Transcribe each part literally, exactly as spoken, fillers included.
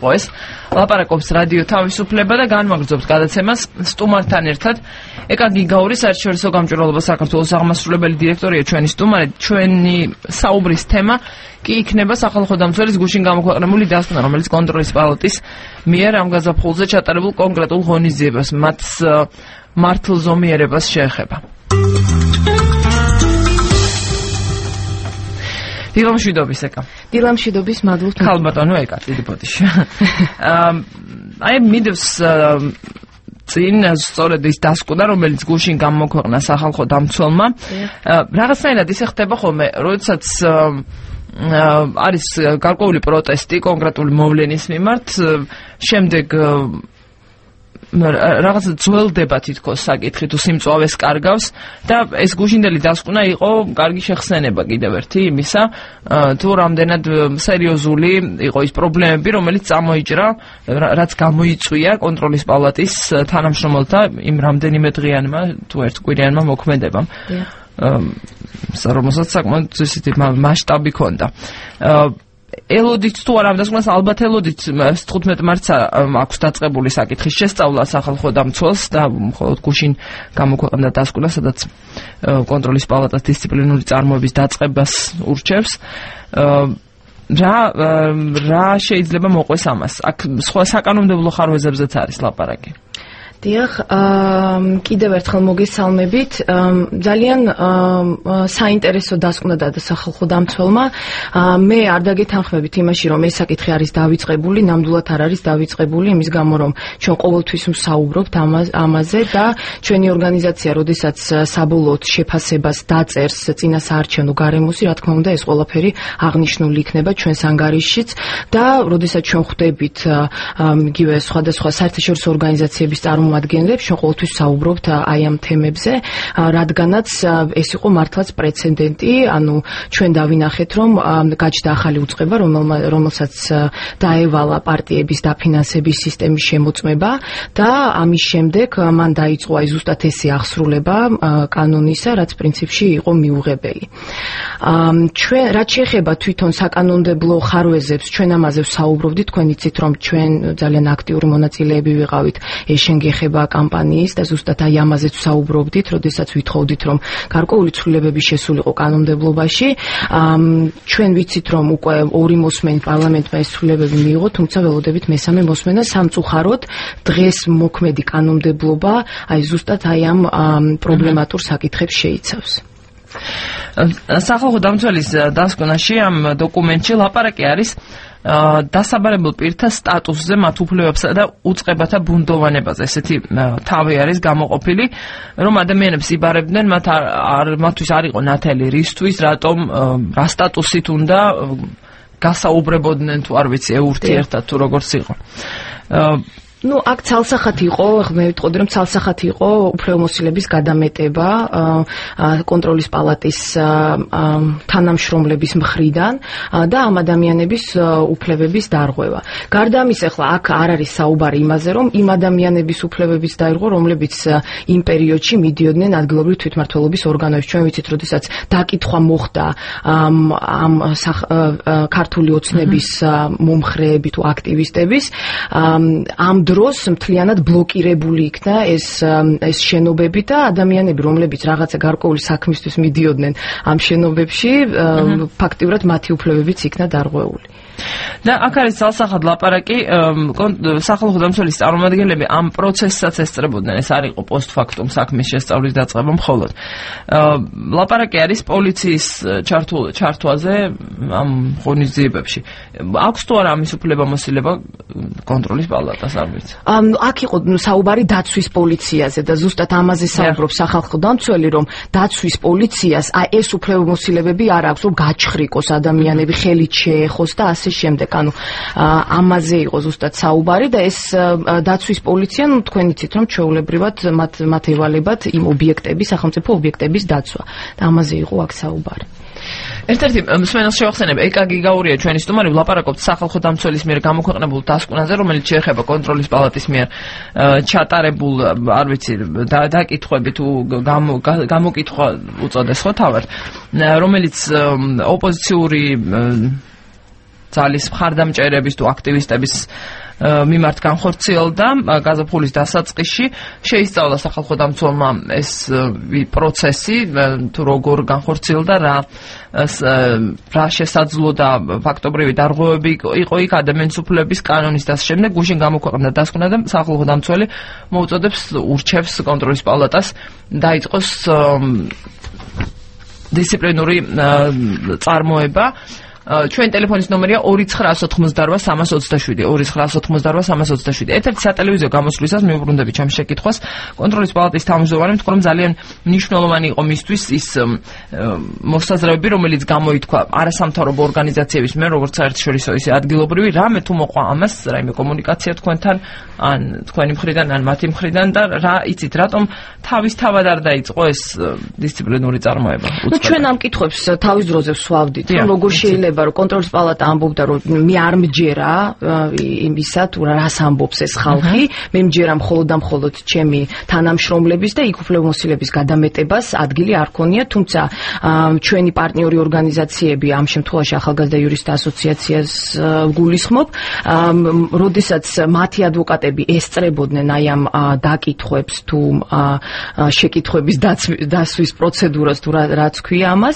პოეს ლაპარაკობს რადიო თავისუფლება და განმაგრძობს გადაცემას სტუმართან ერთად. ეკა გიგაური საერთაშორისო გამჭვირვალობა საქართველოს აღმასრულებელი დირექტორია ჩვენი სტუმარი. ჩვენი საუბრის თემა კი იქნება სახალხო დამცველის გუშინ გამოქვეყნებული დასკვნა, რომელიც კონტროლის პალატის მიერ ამ გაზაფხულზე ჩატარებულ კონკრეტულ ღონისძიებას, მათ მართლზომიერებას შეეხება. დილამშვიდობის ეკა. დილამშვიდობის მადლობთ. ხალბატონო ეკა, დიდი ბოდიში. აი მიდევს წინ სწორედ ის დასკვნა, რომელიც გუშინ გამოქვეყნა სახალხო დამცველმა. რაღაცნაირად ისე ხდება ხოლმე, როდესაც არის გარკვეული პროტესტი კონკრეტული მოვლენის მიმართ, შემდეგ რაღაც ძველდება თითქოს საკითხი თუ სიმწვავეს კარგავს და ეს გუშინდელი დასკვნა იყო კარგი შეხსენება კიდევ ერთი იმისა, თუ რამდენად სერიოზული იყო ის პრობლემები, რომელიც წამოიჭრა, რაც გამოიწვია კონტროლის პალატის თანამშრომელთა იმ რამდენიმე დღიანმა თუ ერთკვირიანმა მოქმედებამ. რომელსაც საკმაოდ ისეთი მასშტაბი ჰქონდა. ელოდით თუ არ ამ დასკვნას ალბათ ელოდით თხუთმეტ მარტს აქვს დაწყებული საკითხის შესწავლა სახალხო დამცველს და მხოლოდ გუშინ გამოქვეყნდა დასკვნა, სადაც კონტროლის პალატას დისციპლინური წარმოების დაწყებას ურჩევს. რა რა შეიძლება მოყვეს ამას? აქ სხვა საკანონმდებლო ხარვეზებზეც არის ლაპარაკი. დიახ, კიდევ ერთხელ მოგესალმებით. ძალიან საინტერესო დასკვნა და სახალხო დამცველმა. მე არ დაგეთანხმებით იმაში, რომ ეს საკითხი არის დავიწყებული, ნამდვილად არ არის დავიწყებული, იმის გამო, რომ ჩვენ ყოველთვის ვსაუბრობთ ამაზე და ჩვენი ორგანიზაცია, როდესაც საბოლოოდ შეფასებას დაწერს წინასაარჩევნო გარემოსი, რა თქმა უნდა, ეს ყველაფერი აღნიშნული იქნება ჩვენს ანგარიშშიც და როდესაც ჩვენ ხვდებით იგივე სხვადასხვა საერთაშორისო ორგანიზაციების წარმომადგენლებს, ჩვენ ყოველთვის საუბრობთ აი ამ თემებზე, რადგანაც ეს იყო მართლაც პრეცედენტი, ანუ ჩვენ დავინახეთ, რომ გაჩნდა ახალი უწყება, რომელსაც დაევალა პარტიების დაფინანსების სისტემის შემოწმება და ამის შემდეგ მან დაიწყო აი ზუსტად ესე აღსრულება კანონისა, რაც პრინციპში იყო მიუღებელი. ჩვენ რაც შეეხება თვითონ საკანონმდებლო ხარვეზებს, ჩვენ ამაზე ვსაუბრობდით, თქვენ იცით, რომ ჩვენ ძალიან აქტიური მონაწილეები ვიყავით ეშენგე ეხება კამპანიის და ზუსტად აი ამაზეც ვსაუბრობდით, როდესაც ვითხოვდით, რომ გარკვეული ცვლილებები შესულიყო კანონმდებლობაში. ჩვენ ვიცით, რომ უკვე ორი მოსმენი პარლამენტმა ეს ცვლილებები მიიღო, თუმცა ველოდებით მესამე მოსმენა სამწუხაროდ დღეს მოქმედი კანონმდებლობა აი ზუსტად აი ამ პრობლემატურ საკითხებს შეიცავს. სახალხო დამცველის დასკვნაში ამ დოკუმენტში ლაპარაკი არის დასაბარებულ პირთა სტატუსზე, მათ უფლებებსა და უწყებათა ბუნდოვანებაზე. ესეთი თავი არის გამოყოფილი, რომ ადამიანებს იბარებდნენ, მათ არ მათთვის არ იყო ნათელი რისთვის, რატომ რა სტატუსით უნდა გასაუბრებოდნენ თუ არ ვიცი ეურთიერთად თუ როგორც იყო. Ну, აქ ცალსახად იყო, მე ვიტყოდი, რომ ცალსახად იყო უფლებამოსილების გადამეტება კონტროლის პალატის თანამშრომლების მხრიდან და ამ ადამიანების უფლებების დარღვევა. გარდა ამისა, ახლა აქ არ არის საუბარი იმაზე, რომ იმ ადამიანების უფლებების დაირღვა, რომლებიც იმ პერიოდში მიდიოდნენ ადგილობრივი თვითმმართველობის ორგანოებში. ჩვენ ვიცით, როდესაც დაკითხვა მოხდა ამ ქართული ოცნების მომხრეები თუ აქტივისტების, ამ დროს მთლიანად ბლოკირებული იქნა ეს ეს შენობები და ადამიანები, რომლებიც რაღაცა გარკვეული საქმისთვის მიდიოდნენ ამ შენობებში, ფაქტიურად მათი უფლებებიც იქნა დარღვეული. და აქ არის ცალსახად ლაპარაკი, სახალხო დამცველის წარმომადგენლები ამ პროცესსაც ესწრებოდნენ, ეს არ იყო პოსტფაქტუმ საქმის შესწავლის დაწყება მხოლოდ. ლაპარაკი არის პოლიციის ჩართვაზე ამ ღონისძიებებში. აქვს თუ არა ამის უფლებამოსილება კონტროლის პალატას, არ ვიცი. აქ იყო საუბარი დაცვის პოლიციაზე და ზუსტად ამაზე საუბრობს სახალხო დამცველი, რომ დაცვის პოლიციას ეს უფლებამოსილებები არ აქვს, რომ გაჩხრიკოს ადამიანები, ხელით შეეხოს და ასე შემდეგ. ანუ ამაზე იყო ზუსტად საუბარი და ეს დაცვის პოლიცია, ну თქვენ იცით, რომ ჩვეულებრივად მათ მათ ევალებათ იმ ობიექტების, სახელმწიფო ობიექტების დაცვა. და ამაზე იყო აქ საუბარი. ერთ-ერთი მსმენელს შევახსენებ, ეკა გიგაურია ჩვენი სტუმარი, ვლაპარაკობთ სახალხო დამცველის მიერ გამოქვეყნებულ დასკვნაზე, რომელიც შეეხება კონტროლის პალატის მიერ ჩატარებულ, არ ვიცი, დაკითხვები თუ გამოკითხვა უწოდეს ხო თავად, რომელიც ოპოზიციური ძალის მხარდამჭერების თუ აქტივისტების მიმართ განხორციელდა გაზაფხულის დასაწყისში. შეისწავლა სახალხო დამცველმა ეს პროცესი, თუ როგორ განხორციელდა, რა რა შესაძლო და ფაქტობრივი დარღვევები იყო იქ ადამიანის უფლების კანონის და შემდეგ გუშინ გამოქვეყნდა დასკვნა და სახალხო დამცველი მოუწოდებს ურჩევს კონტროლის პალატას დაიწყოს დისციპლინური წარმოება. ჩვენ ტელეფონის ნომერია ორი ცხრაას ოთხმოცდარბა სამას ოცდაშვიდი ორი ცხრაას ოთხმოცდარბა სამას ოცდაშვიდი. ერთ-ერთი სატელევიზიო გამოსვლისას მიუბრუნდები ჩემს შეკითხვას. კონტროლის პალატის თავმჯდომარე თქვა, რომ ძალიან მნიშვნელოვანი იყო მისთვის ის მოსაზრებები, რომელიც გამოითქვა არასამთავრობო ორგანიზაციების მიერ, როგორც საერთაშორისო ისე ადგილობრივი, რამე თუ მოყვა ამას, რაიმე კომუნიკაცია თქვენთან, ან თქვენი მხრიდან, ან მათი მხრიდან და რა იცით, რატომ თავისთავად არ დაიწყო ეს დისციპლინური წარმოება? ჩვენ ამ კითხვებს თავის დროზე ვსვავდით, რომ როგორ შეიძლება რომ კონტროლის პალატა ამბობდა, რომ მე არ მჯერა იმისა, თუ რას ამბობს ეს ხალხი, მე მჯერა მხოლოდ და მხოლოდ ჩემი თანამშრომლების და იქ უფლებამოსილების გადამეტებას ადგილი არ ქონია, თუმცა ჩვენი პარტნიორი ორგანიზაციები, ამ შემთხვევაში ახალგაზრდა იურისტთა ასოციაციას გულისხმობ, როდესაც მათი ადვოკატები ესწრებოდნენ აი ამ დაკითხვებს თუ შეკითხვების დასვის პროცედურას თუ რაც ქვია ამას,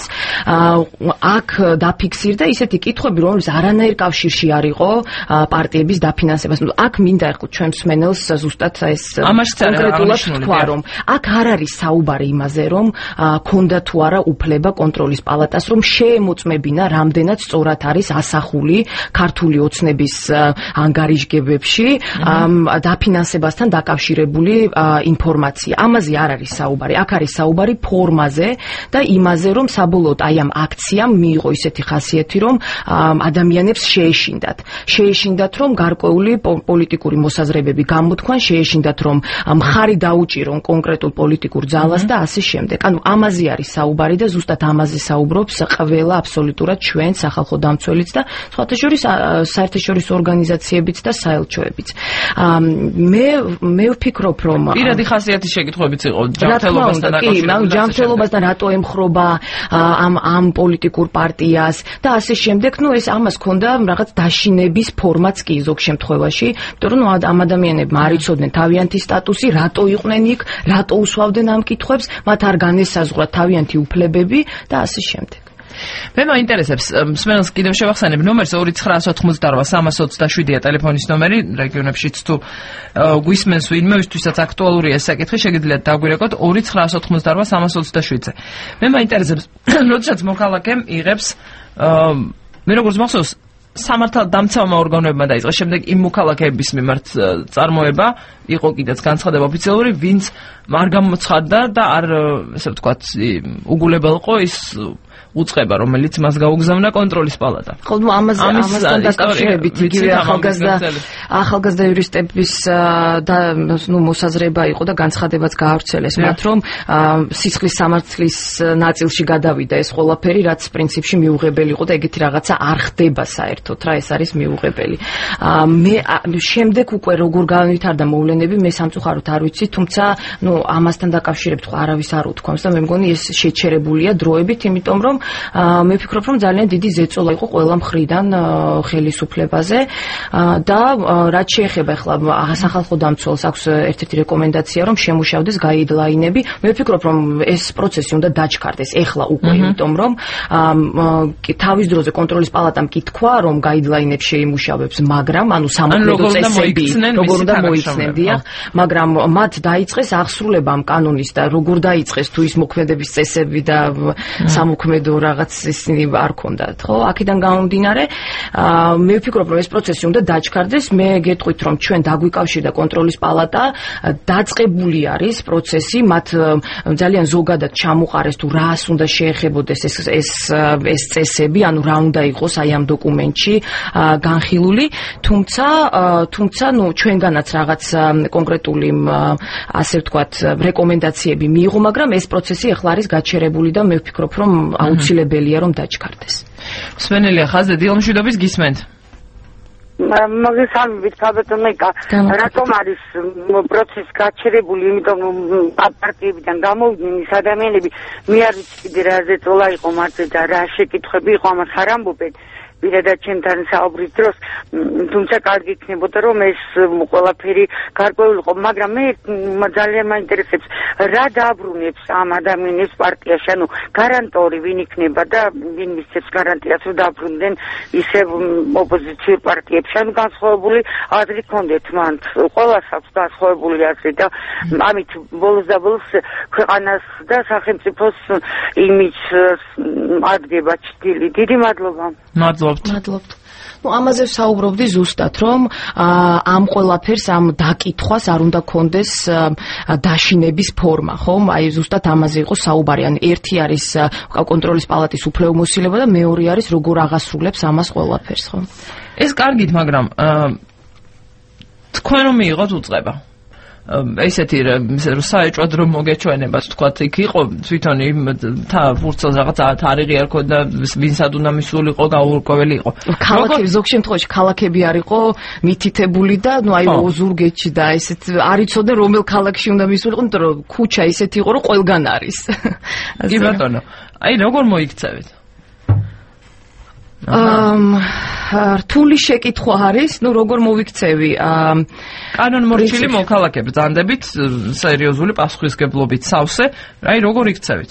აქ დაფიქსირდა ისეთი კითხვები, რომელიც არანაირ კავშირში არ იყო პარტიების დაფინანსებას. აქ მინდა ეხლა ჩვენ მსმენელს ზუსტად ეს კონკრეტულად თქვა, რომ აქ არ არის საუბარი იმაზე, რომ ქონდა თუ არა უფლება კონტროლის პალატას, რომ შეემოწმებინა რამდენად სწორად არის ასახული ქართული ოცნების ანგარიშგებებში დაფინანსებასთან დაკავშირებული ინფორმაცია. ამაზე არ არის საუბარი. აქ არის საუბარი ფორმაზე და იმაზე, რომ საბოლოოდ აი ამ აქციამ მიიღო ისეთი ხასიათი, რომ ადამიანებს შეეშინდათ. შეეშინდათ, რომ გარკვეული პოლიტიკური მოსაზრებები გამოთქვან, შეეშინდათ, რომ მხარი დაუჭირონ კონკრეტულ პოლიტიკურ ძალას და ასე შემდეგ. ანუ ამაზე არის საუბარი და ზუსტად ამაზე საუბრობს ყველა აბსოლუტურად ჩვენ სახალხო დამცველიც და სხვათა შორის საერთაშორისო ორგანიზაციებიც და საელჩოებიც. მე მე ვფიქრობ, რომ პირადი ხასიათის შეკითხვებიც იყო ჯანმრთელობასთან დაკავშირებით. ჯანმრთელობასთან რატო ემხრობა ამ ამ პოლიტიკურ პარტიას და ასე შემდეგ, ну ეს ამას ქონდა რაღაც დაშინების ფორმაც კი ზოგ შემთხვევაში, იმიტომ რომ ამ ადამიანებმა არ იცოდნენ თავიანთი სტატუსი, რატო იყვნენ იქ, რატო უსვავდნენ ამ კითხვებს, მათ არ განესაზღვრა თავიანთი უფლებები და ასე შემდეგ. მე მაინტერესებს, მსმენელს კიდევ შევახსენებ ნომერს ორი ცხრაას ოთხმოცდარბა სამას ოცდაშვიდია ტელეფონის ნომერი, რეგიონებშიც თუ გვისმენს ვინმე, ვისთვისაც აქტუალურია ეს საკითხი, შეგიძლიათ დაგვირეკოთ ორი ცხრაას ოთხმოცდარბა სამას ოცდაშვიდზე. მე მაინტერესებს, როდესაც მოქალაქე იღებს, მე როგორც მახსოვს, სამართალდამცავმა ორგანოებმა დაიწყო, შემდეგ იმ მოქალაქეების მიმართ წარმოება იყო კიდეც განცხადება ოფიციალური, ვინც არ გამოცხადდა და არ, ესე ვთქვათ, უგულებელყო ის უწყება, რომელიც მას გაუგზავნა კონტროლის პალატა. ხო, ამას ამასთან დაკავშირებით იგივე ახალგაზრდა ახალგაზრდა იურისტების და ნუ მოსაზრება იყო და განცხადებაც გაავრცელეს მათ, რომ სისხლის სამართლის ნაწილში გადავიდა ეს ყველაფერი, რაც პრინციპში მიუღებელი იყო და ეგეთი რაღაცა არ ხდება საერთოდ, რა ეს არის მიუღებელი. მე შემდეგ უკვე როგორ განვითარდა მოვლენები, მე სამწუხაროდ არ ვიცი, თუმცა ნუ ამასთან დაკავშირებით ხო არავის არ უთქვამს და მე მგონი ეს შეჩერებულია დროებით, იმიტომ რომ მე ვფიქრობ, რომ ძალიან დიდი ზეწოლა იყო ყველა მხრიდან ხელისუფლებაზე და რაც შეეხება ახლა სახალხო დამცველს აქვს ერთ-ერთი რეკომენდაცია, რომ შემუშავდეს გაიდლაინები. მე ვფიქრობ, რომ ეს პროცესი უნდა დაჩქარდეს ახლა უკვე, იმიტომ რომ თავის დროზე კონტროლის პალატამ კი თქვა, რომ გაიდლაინებს შეიმუშავებს, მაგრამ ანუ სამოქმედო წესები როგორ უნდა მოიხსნեն, დიახ, მაგრამ მათ დაიწყეს აღსრულება ამ კანონის და როგორ დაიწყეს თუ ის მოქმედების წესები და სამოქმედო რაღაც ისინი არ ქონდათ, ხო? აქედან გამომდინარე, მე ვფიქრობ, რომ ეს პროცესი უნდა დაჩქარდეს. მე გეტყვით, რომ ჩვენ დაგვიკავშირდა კონტროლის პალატა, დაწყებული არის პროცესი, მათ ძალიან ზოგადად ჩამოყარეს თუ რას უნდა შეეხებოდეს ეს ეს ეს წესები, ანუ რა უნდა იყოს აი ამ დოკუმენტში განხილული, თუმცა თუმცა ნუ ჩვენგანაც რაღაც კონკრეტული ასე ვთქვათ რეკომენდაციები მიიღო, მაგრამ ეს პროცესი ახლა არის გაჩერებული და მე ვფიქრობ, რომ აუცილებელია რომ დაჩქარდეს. მსმენელია ხაზზე დილამშვიდობის გისმენთ. მოგესალმებით, ქაბატონიკა, რატომ არის პროცესი გაჩერებული, იმიტომ რომ პარტიებიდან გამოვიდნენ ის ადამიანები, მე არ ვიცი კიდე რა ზეწოლა იყო მათზე და რა შეკითხვები იყო, ამას არ ამბობენ. პირადად ჩემთან საუბრის დროს, თუმცა კარგი იქნებოდა რომ ეს ყველაფერი გარკვეულიყო, მაგრამ მე ძალიან მაინტერესებს რა დააბრუნებს ამ ადამიანის პარტიაში, ანუ გარანტორი ვინ იქნება და ვინ მისცემს გარანტიას რომ დააბრუნდნენ ისევ ოპოზიციურ პარტიებში, ანუ განსხვავებული აზრი ჰქონდეთ მან, ყველას აქვს განსხვავებული აზრი და ამით ბოლოს და ბოლოს ქვეყანას და სახელმწიფოს იმიჯს ადგება ჭრილი. დიდი მადლობა. მადლობთ. მადლობთ. ну ამაზე საუბრობდი ზუსტად რომ ამ ყველაფერს ამ დაკითხვას არ უნდა კონდეს დაშინების ფორმა, ხომ? აი ზუსტად ამაზე იყო საუბარი. ან ერთი არის კონტროლის პალატის უფლებამოსილება და მეორე არის როგორ აღასრულებს ამას ყველაფერს, ხომ? ეს კარგით, მაგრამ თქვენ რომ მიიღოთ უწყება. ესეთი საეჭვად რომ მოგეჩვენებათ, თქვათ, იქ იყო თვითონ იმ ფურცელს რაღაც თარიღი არ ქონდა, ვინსად უნდა მისულიყო, გაურკვეველი იყო. ქალაქები ზოგ შემთხვევაში ქალაქები არ იყო მითითებული და ნუ აი ოზურგეთში და ესეთ არ იცოდნენ რომელ ქალაქში უნდა მისულიყო, იმიტომ რომ ქუჩა ისეთი იყო რომ ყველგან არის. კი ბატონო. აი როგორ მოიქცევით? რთული შეკითხვა არის, ну როგორ მოვიქცევი? კანონმორჩილი მოქალაქე ბრძანდებით, სერიოზული პასუხისგებლობით სავსე, აი როგორ იქცევით?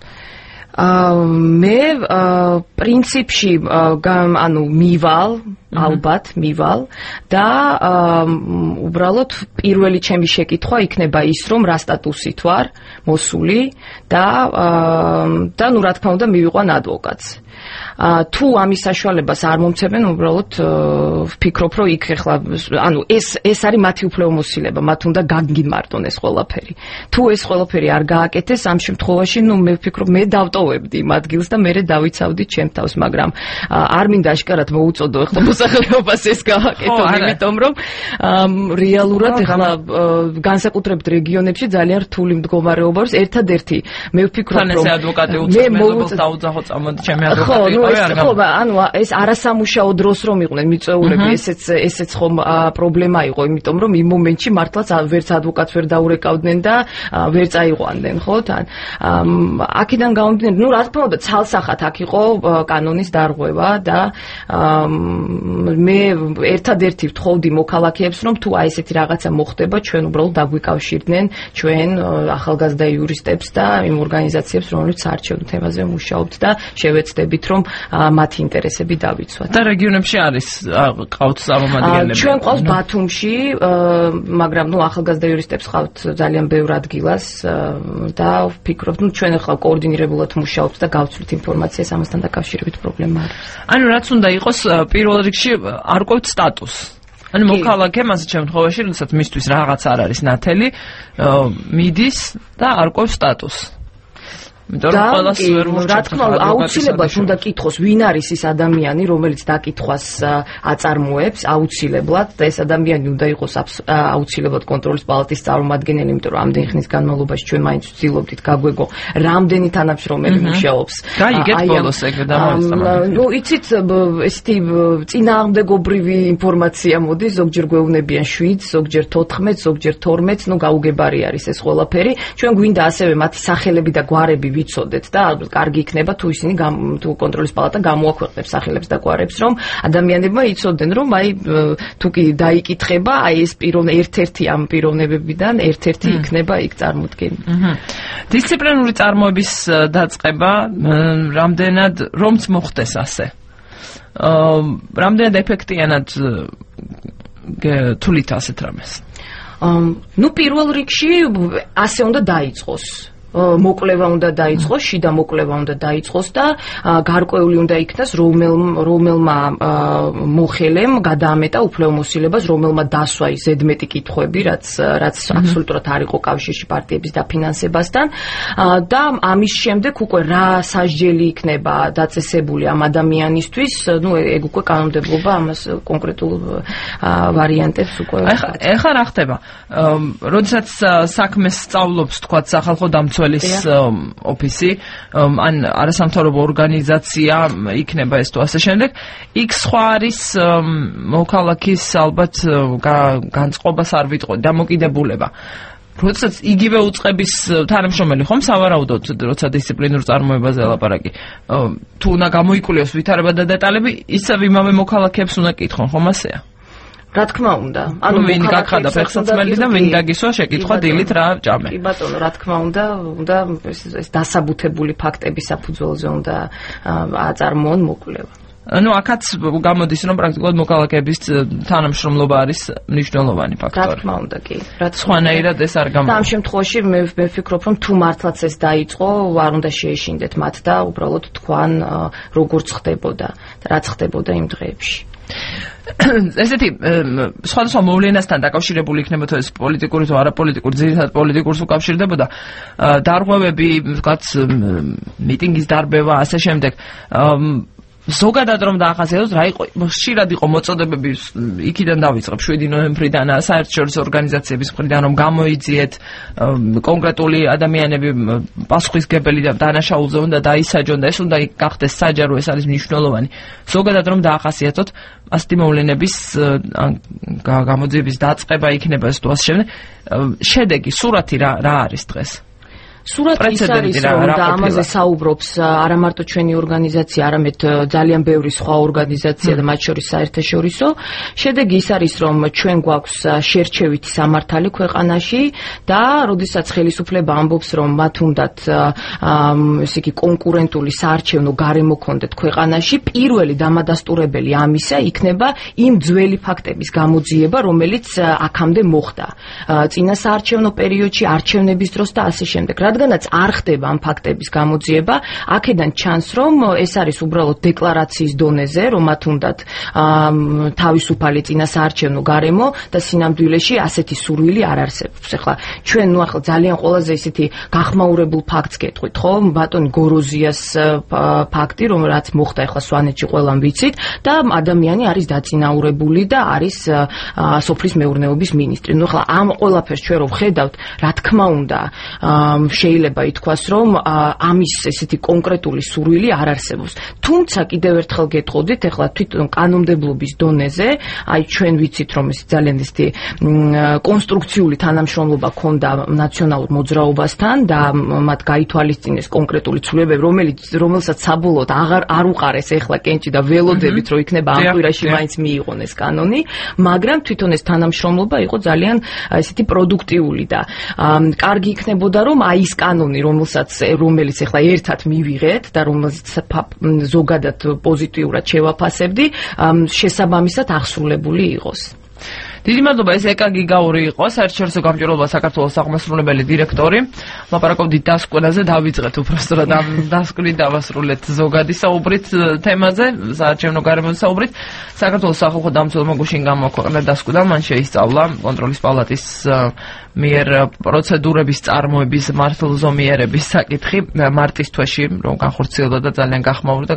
მე პრინციპში ანუ მივალ, ალბათ მივალ და უბრალოდ პირველი ჩემი შეკითხვა იქნება ის, რომ რა სტატუსით ვარ მოსული და და ну რა თქმა უნდა მივიყვან ადვოკატს. თუ ამის საშუალებას არ მომცემენ, უბრალოდ ვფიქრობ, რომ იქ ახლა, ანუ ეს ეს არის მათი უფლებამოსილება, მათ უნდა გაგიმარტონ ეს ყველაფერი. თუ ეს ყველაფერი არ გააკეთეს, ამ შემთხვევაში, ну მე ვფიქრობ, მე დავტოვებდი იმ ადგილს და მე დავიცავდი ჩემ თავს, მაგრამ არ მინდა აშკარად მოუწოდო ახლა მოსახლეობას ეს გააკეთონ, იმიტომ რომ რეალურად ახლა განსაკუთრებით რეგიონებში ძალიან რთული მდგომარეობა არის. ერთადერთი მე ვფიქრობ, რომ ეს ადვოკატი უცხმელობას დაუძახო წამოდი ჩემი ადვოკატი. ხო, ანუ ეს არასამუშაო დროს რომ იყვნენ მიწვეულები, ესეც ესეც ხომ პრობლემა იყო, იმიტომ რომ იმ მომენტში მართლაც ვერც ადვოკატს ვერ დაურეკავდნენ და ვერ წაიყვანდნენ, ხო, თან. აქედან გამომდინარე, ну რა თქმა უნდა, ცალსახად აქ იყო კანონის დარღვევა და მე ერთადერთი ვთხოვდი მოქალაქეებს, რომ თუ აი ესეთი რაღაცა მოხდება, ჩვენ უბრალოდ დაგვიკავშირდნენ ჩვენ ახალგაზრდა იურისტებს და იმ ორგანიზაციებს, რომლებიც საარჩევნო თემაზე მუშაობთ და შევეცდებით, რომ მათი ინტერესები დავიცვათ. და რეგიონებში არის ყავთ წარმომადგენლები? ჩვენ ყავს ბათუმში, მაგრამ ნუ ახალგაზრდა იურისტებს ყავთ ძალიან ბევრ ადგილას და ვფიქრობ, ნუ ჩვენ ახლა კოორდინირებულად მუშაობთ და გავცვლით ინფორმაციას ამასთან დაკავშირებით პრობლემა არის. ანუ რაც უნდა იყოს პირველ რიგში არ ყოფთ სტატუსს. ანუ მოქალაქემ ასეთ შემთხვევაში, როდესაც მისთვის რაღაც არ არის ნათელი, მიდის და არ ყოფს სტატუსს. და რა თქმა უნდა აუცილებლად უნდა კითხოს ვინ არის ის ადამიანი რომელიც დაკითხვას აწარმოებს აუცილებლად და ეს ადამიანი უნდა იყოს აუცილებლად კონტროლის პალატის წარმომადგენელი, იმიტომ რომ ამდენი ხნის განმავლობაში ჩვენ მაინც ვცდილობდით გაგვეგო რამდენი თანამშრომელი მუშაობს. გაიგეთ ბოლოს ეგრე დამოესწრაფეთ. ნუ იცით ესეთი წინააღმდეგობრივი ინფორმაცია მოდის, ზოგჯერ გვეუბნებიან შვიდ, ზოგჯერ თოთხმეტ, ზოგჯერ თორმეტ, ნუ გაუგებარი არის ეს ყველაფერი. ჩვენ გვინდა ასევე მათი სახელები და გვარები ვიცოდეთ და ალბათ კარგი იქნება თუ ისინი თუ კონტროლის პალატა გამოაქვეყნებს სახელებს და გვარებს, რომ ადამიანებმა იცოდნენ, რომ აი თუ კი დაიკითხება, აი ეს პიროვნება ერთ-ერთი ამ პიროვნებებიდან ერთ-ერთი იქნება იქ წარმოდგენილი. დისციპლინური წარმოების დაწყება რამდენად რომც მოხდეს ასე. რამდენად ეფექტიანად თulit ასეთ რამეს? ნუ პირველ რიგში ასე უნდა დაიწყოს. მოკლება უნდა დაიწყოს, შიდა მოკლება უნდა დაიწყოს და გარკვეული უნდა იქნას რომელმა მოხელემ გადაამეტა უფლებამოსილებას, რომელმა დასვა ის ზედმეტი კითხვები, რაც რაც აბსოლუტურად არ იყო კავშირში პარტიების დაფინანსებასთან და ამის შემდეგ უკვე რა სასჯელი იქნება დაწესებული ამ ადამიანისთვის, ну ეგ უკვე კანონმდებლობა ამას კონკრეტულ ვარიანტებს უკვე. ეხლა რა ხდება? როდესაც საქმეს სწავლობს, თქვა სახალხო დამცველი ოფისი, ან არასამთავრობო ორგანიზაცია იქნება ეს თუ ასე შემდეგ, იქ სხვა არის მოქალაქის ალბათ განწყობას არ ვიტყოდი, დამოკიდებულება. როდესაც იგივე უწყების თანამშრომელი ხომ სავარაუდოდ, როცა დისციპლინურ წარმოებაზე ლაპარაკი, თუ უნდა გამოიკულიოს ვითარება და დეტალები, ისევ იმავე მოქალაქეებს უნდა კითხონ, ხომ ასეა? რა თქმა უნდა. ანუ ვინ გახდა ფეხსაცმელი და ვინ დაგისვა შეკითხვა დილით რა ჭამე. კი ბატონო, რა თქმა უნდა, უნდა ეს დასაბუთებული ფაქტების საფუძველზე უნდა აწარმოონ მოკვლევა. ანუ აქაც გამოდის რომ პრაქტიკულად მოქალაქეების თანამშრომლობა არის მნიშვნელოვანი ფაქტორი. რა თქმა უნდა, კი. სხვანაირად ეს არ გამოდის. ამ შემთხვევაში მე მე ვფიქრობ რომ თუ მართლაც ეს დაიწყო, არ უნდა შეეშინდეთ მათ და უბრალოდ თქვან როგორც ხდებოდა და რაც ხდებოდა იმ დღეებში. ესეთი სხვადასხვა მოვლენასთან დაკავშირებული იქნებოდა ეს პოლიტიკური თუ არაპოლიტიკური, ძირითადად პოლიტიკურს უკავშირდებოდა დარღვევები, ვთქვათ, მიტინგის დარბევა, ასე შემდეგ. ზოგადად რომ დაახასიათოს, რა იყო, ხშირად იყო მოწოდებები, იქიდან დავიწყებ შვიდი ნოემბრიდან საერთაშორისო ორგანიზაციების მხრიდან რომ გამოიძიეთ კონკრეტული ადამიანები პასუხისგებელი და დანაშაულზე უნდა დაისაჯონ და ეს უნდა გახდეს საჯარო, ეს არის მნიშვნელოვანი. ზოგადად რომ დაახასიათოთ ასეთი მოვლენების გამოძიების დაწყება იქნება ეს თუ ასე შემდეგ. შედეგი, სურათი რა რა არის დღეს? სურათი ის არის რომ და ამაზე საუბრობს არა მარტო ჩვენი ორგანიზაცია, არამედ ძალიან ბევრი სხვა ორგანიზაცია და მათ შორის საერთაშორისო. შედეგი ის არის რომ ჩვენ გვაქვს შერჩევითი სამართალი ქვეყანაში და როდესაც ხელისუფლება ამბობს რომ მათ უნდათ ესე იგი კონკურენტული საარჩევნო გარემო ქონდეთ ქვეყანაში, პირველი დამადასტურებელი ამისა იქნება იმ ძველი ფაქტების გამოძიება, რომელიც აქამდე მოხდა წინა საარჩევნო პერიოდში, არჩევნების დროს და ასე შემდეგ. რადგანაც არ ხდება ამ ფაქტების გამოძიება, აქედან ჩანს, რომ ეს არის უბრალოდ დეკლარაციის დონეზე, რომ მათ უნდათ თავისუფალი წინასაარჩევნო გარემო და სინამდვილეში ასეთი სურვილი არ არსებობს. ახლა ჩვენ ნუ ახლა ძალიან ყველაზე ისეთი გახმაურებულ ფაქტს გეტყვით, ხო? ბატონი გოროზიას ფაქტი, რომ რაც მოხდა ახლა სვანეთში ყველამ ვიცით და ადამიანი არის დაწინაურებული და არის სოფლის მეურნეობის მინისტრი. ნუ ახლა ამ ყველაფერს ჩვენ რო ვხედავთ, რა თქმა უნდა, შეიძლება ითქვას, რომ ამის ესეთი კონკრეტული სურვილი არ არსებობს. თუმცა კიდევ ერთხელ გეტყოდით, ახლა თვითონ კანონმდებლობის დონეზე, აი ჩვენ ვიცით, რომ ეს ძალიან ესეთი კონსტრუქციული თანამშრომლობა ქონდა ნაციონალურ მოძრაობასთან და მათ გაითვალისწინეს კონკრეტული ცვლილებები, რომელიც რომელსაც საბოლოოდ აღარ არ უყარეს ახლა კენჭი და ველოდებით, რომ იქნება ამ კვირაში მაინც მიიღონ ეს კანონი, მაგრამ თვითონ ეს თანამშრომლობა იყო ძალიან ესეთი პროდუქტიული და კარგი იქნებოდა, რომ აი ის კანონი, რომელსაც რომელიც ახლა ერთად მივიღეთ და რომელსაც ზოგადად პოზიტიურად შევაფასებდი, შესაბამისად აღსრულებული იყოს. დიდი მადლობა, ეს ეკა გიგაური იყო, საერთაშორისო გამჭვირვალობა საქართველოს აღმასრულებელი დირექტორი. ლაპარაკობდით დასკვნაზე, დავიწყეთ უბრალოდ ამ დასკვნით დავასრულეთ ზოგადი საუბრით თემაზე, საარჩევნო გარემოზე საუბრით. საქართველოს სახალხო დამცველმა გუშინ გამოაქვეყნა დასკვნა, მან შეისწავლა კონტროლის პალატის მიერ პროცედურების წარმოების მართლზომიერების საკითხი მარტის თვეში, რომ განხორციელდა და ძალიან გახმაურდა